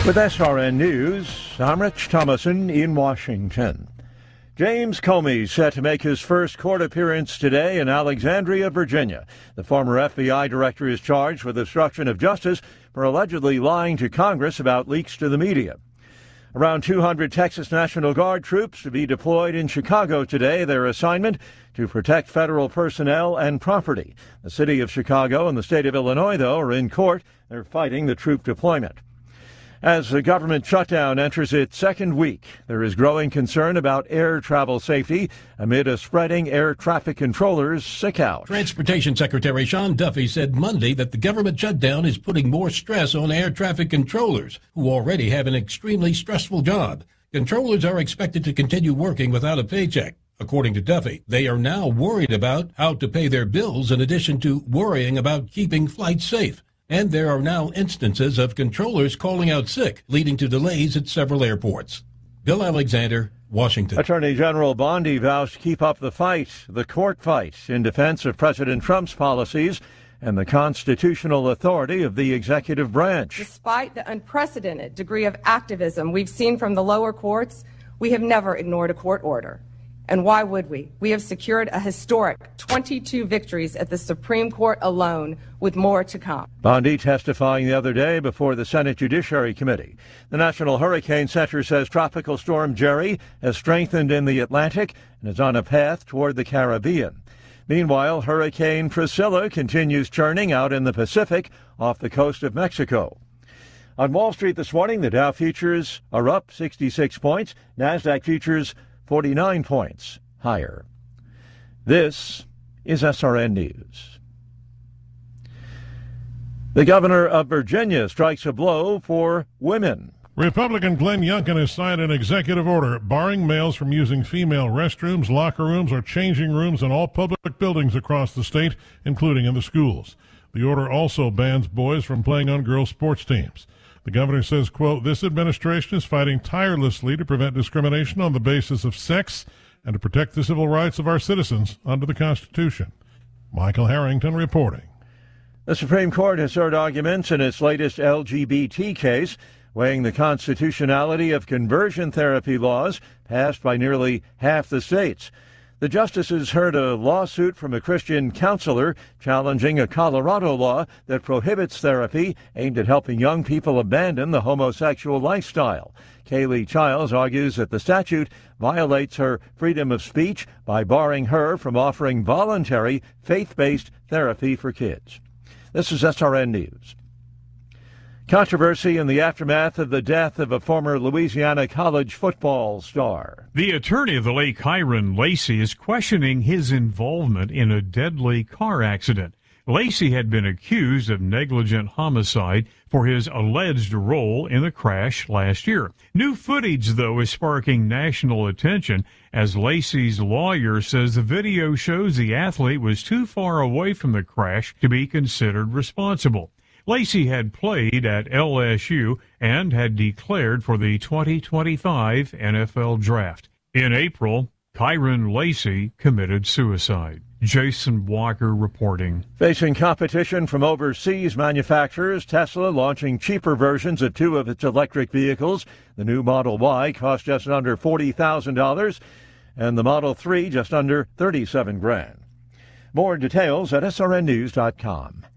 With SRN News, I'm Rich Thomason in Washington. James Comey set to make his first court appearance today in Alexandria, Virginia. The former FBI director is charged with obstruction of justice for allegedly lying to Congress about leaks to the media. Around 200 Texas National Guard troops to be deployed in Chicago today, their assignment to protect federal personnel and property. The city of Chicago and the state of Illinois, though, are in court. They're fighting the troop deployment. As the government shutdown enters its second week, there is growing concern about air travel safety amid a spreading air traffic controllers sick out. Transportation Secretary Sean Duffy said Monday that the government shutdown is putting more stress on air traffic controllers, who already have an extremely stressful job. Controllers are expected to continue working without a paycheck. According to Duffy, they are now worried about how to pay their bills in addition to worrying about keeping flights safe. And there are now instances of controllers calling out sick, leading to delays at several airports. Bill Alexander, Washington. Attorney General Bondi vows to keep up the fight, the court fight, in defense of President Trump's policies and the constitutional authority of the executive branch. Despite the unprecedented degree of activism we've seen from the lower courts, we have never ignored a court order. And why would we? We have secured a historic 22 victories at the Supreme Court alone, with more to come. Bondi testifying the other day before the Senate Judiciary Committee. The National Hurricane Center says Tropical Storm Jerry has strengthened in the Atlantic and is on a path toward the Caribbean. Meanwhile, Hurricane Priscilla continues churning out in the Pacific off the coast of Mexico. On Wall Street this morning, the Dow futures are up 66 points. NASDAQ futures 49 points higher. This is SRN News. The governor of Virginia strikes a blow for women. Republican Glenn Youngkin has signed an executive order barring males from using female restrooms, locker rooms, or changing rooms in all public buildings across the state, including in the schools. The order also bans boys from playing on girls' sports teams. The governor says, quote, "This administration is fighting tirelessly to prevent discrimination on the basis of sex and to protect the civil rights of our citizens under the Constitution." Michael Harrington reporting. The Supreme Court has heard arguments in its latest LGBT case, weighing the constitutionality of conversion therapy laws passed by nearly half the states. The justices heard a lawsuit from a Christian counselor challenging a Colorado law that prohibits therapy aimed at helping young people abandon the homosexual lifestyle. Kaylee Childs argues that the statute violates her freedom of speech by barring her from offering voluntary faith-based therapy for kids. This is SRN News. Controversy in the aftermath of the death of a former Louisiana college football star. The attorney of the late Kyron Lacey is questioning his involvement in a deadly car accident. Lacey had been accused of negligent homicide for his alleged role in the crash last year. New footage, though, is sparking national attention as Lacey's lawyer says the video shows the athlete was too far away from the crash to be considered responsible. Lacey had played at LSU and had declared for the 2025 NFL Draft. In April, Kyron Lacey committed suicide. Jason Walker reporting. Facing competition from overseas manufacturers, Tesla launching cheaper versions of two of its electric vehicles. The new Model Y cost just under $40,000 and the Model 3 just under $37,000. More details at srnnews.com.